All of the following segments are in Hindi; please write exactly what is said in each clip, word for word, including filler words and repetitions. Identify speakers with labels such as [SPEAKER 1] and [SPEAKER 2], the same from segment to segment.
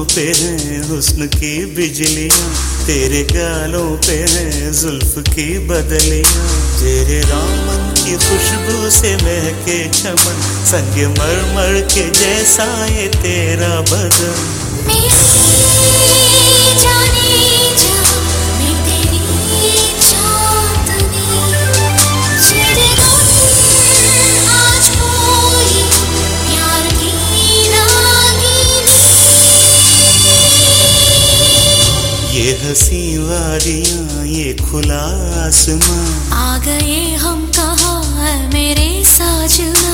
[SPEAKER 1] पे हैं हुस्न की बिजलियाँ, तेरे गालों पे हैं जुल्फ की बदलियाँ। तेरे दामन की खुशबू से महके चमन, संग मरमर के जैसा ये तेरा बदन।
[SPEAKER 2] मेरी जाने जा, मैं तेरी चांदनी, छिड़का आज कोई प्यार की रागीनी।
[SPEAKER 1] ये हंसी वादियाँ, ये खुला आसमां,
[SPEAKER 2] आ गए हम कहाँ है मेरे साजना।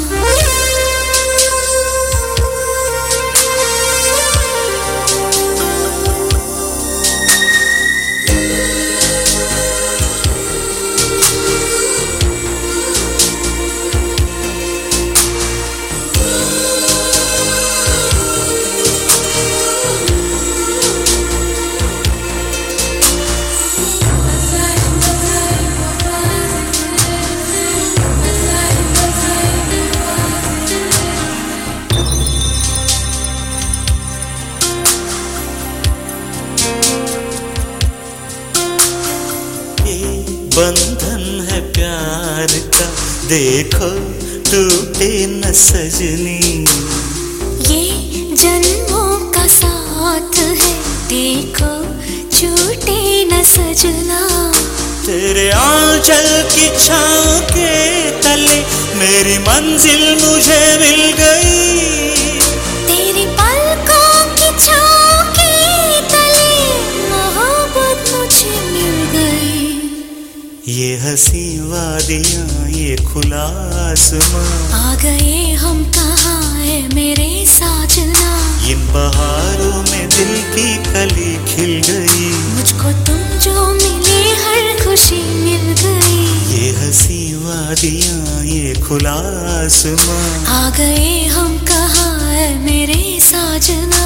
[SPEAKER 1] बंधन है प्यार का, देखो टूटे न सजनी।
[SPEAKER 2] ये जन्मों का साथ है, देखो छूटे न सजना।
[SPEAKER 1] तेरे आंचल की छाँव के तले मेरी मंजिल मुझे मिल गई।
[SPEAKER 2] तेरी पलकों की छाँव के तले मोहब्बत मुझे मिल गई।
[SPEAKER 1] ये हंसी वादियाँ, ये खुला आसमां,
[SPEAKER 2] आ गए हम कहाँ है मेरे साजना।
[SPEAKER 1] इन बहारों में दिल की कली खिल गई।
[SPEAKER 2] मुझको तुम जो मिले हर खुशी मिल गई।
[SPEAKER 1] ये हंसी वादियाँ, ये खुला आसमां,
[SPEAKER 2] आ गए हम कहाँ है मेरे साजना।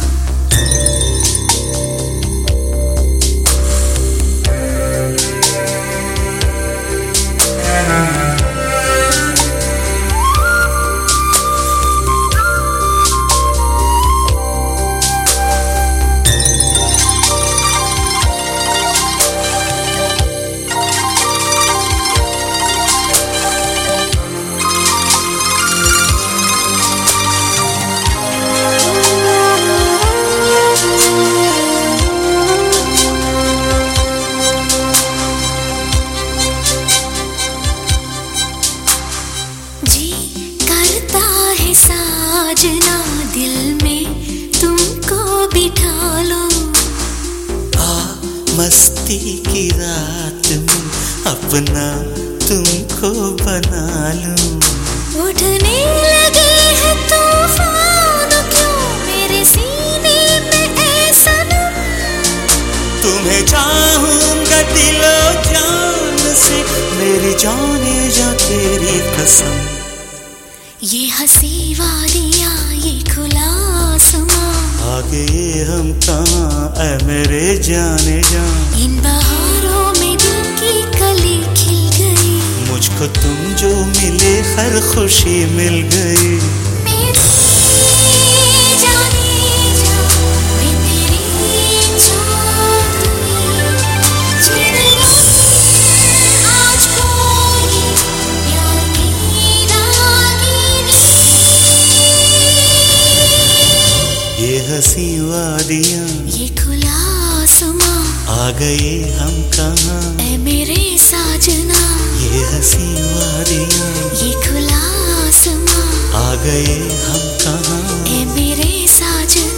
[SPEAKER 2] साजना दिल में तुमको बिठा लो।
[SPEAKER 1] आ मस्ती की रात में अपना तुमको बना लूं।
[SPEAKER 2] उठने लगे हैं तूफान क्यों मेरे सीने में ऐ सनम।
[SPEAKER 1] तुम्हें चाहूंगा दिलो जान से, मेरी जाने जा तेरी कसम।
[SPEAKER 2] ये हंसी वादियाँ, ये खुला आसमां,
[SPEAKER 1] आ गए हम कहाँ ऐ मेरे जाने जा।
[SPEAKER 2] इन बहारों में दिल की कली खिल गई।
[SPEAKER 1] मुझको तुम जो मिले हर खुशी मिल गई।
[SPEAKER 2] मेरी जाने जा, मैं तेरी चांदनी, छिड़का आज कोई प्यार की रागीनी।
[SPEAKER 1] ये हंसी वादियाँ,
[SPEAKER 2] ये खुला आसमां,
[SPEAKER 1] आ गए हम कहाँ
[SPEAKER 2] ऐ मेरे साजना।
[SPEAKER 1] ये हंसी वादियाँ,
[SPEAKER 2] ये खुला आसमां,
[SPEAKER 1] आ गए हम कहाँ
[SPEAKER 2] ऐ मेरे साजना।